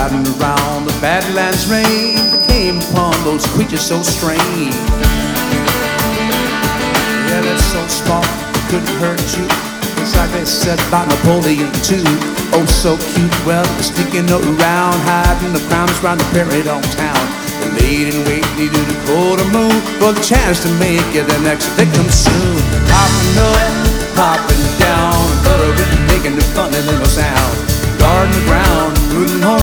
riding around the Badlands range, they came upon those creatures so strange. Yeah, they're so small, couldn't hurt you. It's like they said about Napoleon too. Oh, so cute, well, they're sneaking around, hiding the crimes around the prairie downtown. They laid in wait, needed a quarter moon for the chance to make it their next victim soon. Popping up, popping down, but making the funny little sound. Guarding the ground, rooting home.